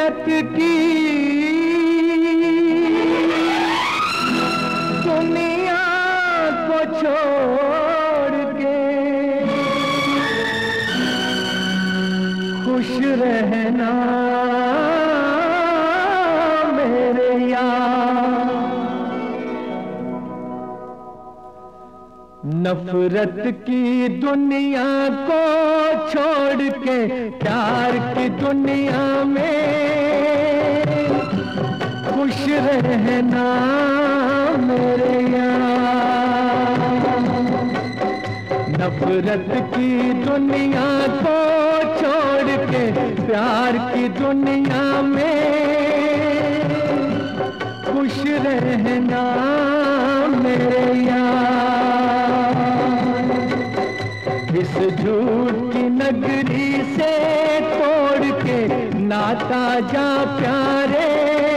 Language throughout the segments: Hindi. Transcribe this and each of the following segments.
नफरत की दुनिया को छोड़ के खुश रहना मेरे यार। नफरत की दुनिया को छोड़ के प्यार की दुनिया में खुश रहना मेरे यार। नफरत की दुनिया को छोड़ के प्यार की दुनिया में खुश रहना मेरे यार। इस झूठ की नगरी से तोड़ के नाता जा प्यारे,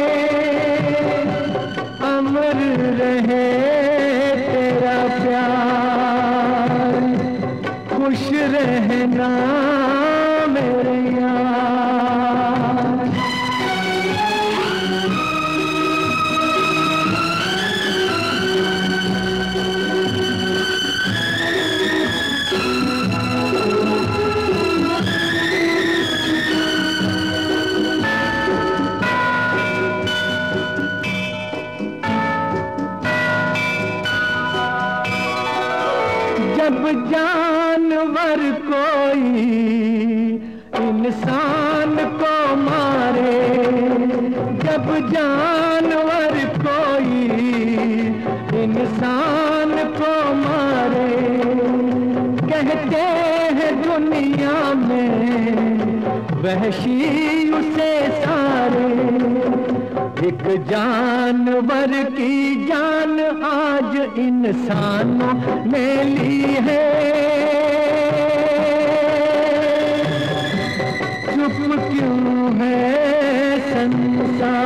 अमर रहे तेरा प्यार। खुश रहना मेरे यार। जब जानवर कोई इंसान को मारे, जब जानवर कोई इंसान को मारे, कहते हैं दुनिया में वहशी उसे सारे। एक जानवर की जान आज इंसानों ने ली है, चुप क्यों है संसार।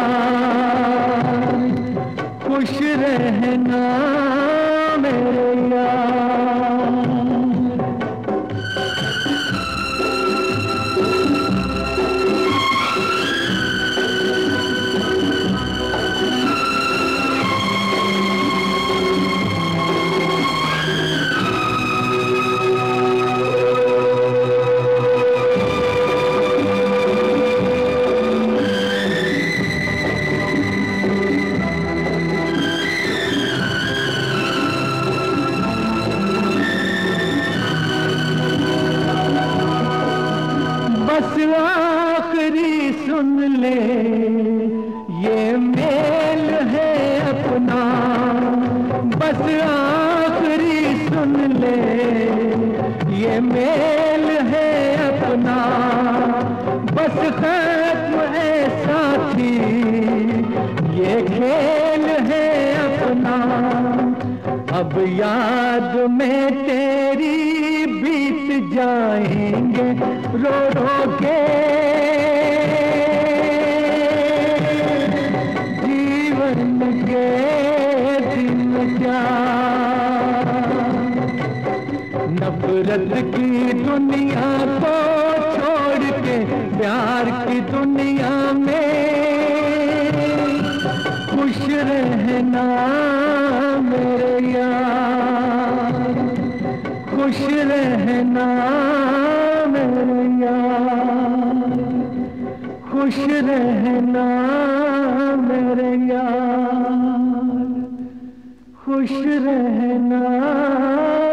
खुश रहना मेरे यार। बस आखिरी सुन ले ये मेल है अपना, बस आखिरी सुन ले ये मेल है अपना। बस खत्म है साथी ये खेल है अपना। अब याद में तेरी बीत जाएंगे रो रो के जीवन के दिन क्या। नफरत की दुनिया को छोड़ के प्यार की दुनिया में खुश रहना मेरे यार। खुश रहना मेरे यार। खुश रहना मेरे यार। खुश रहना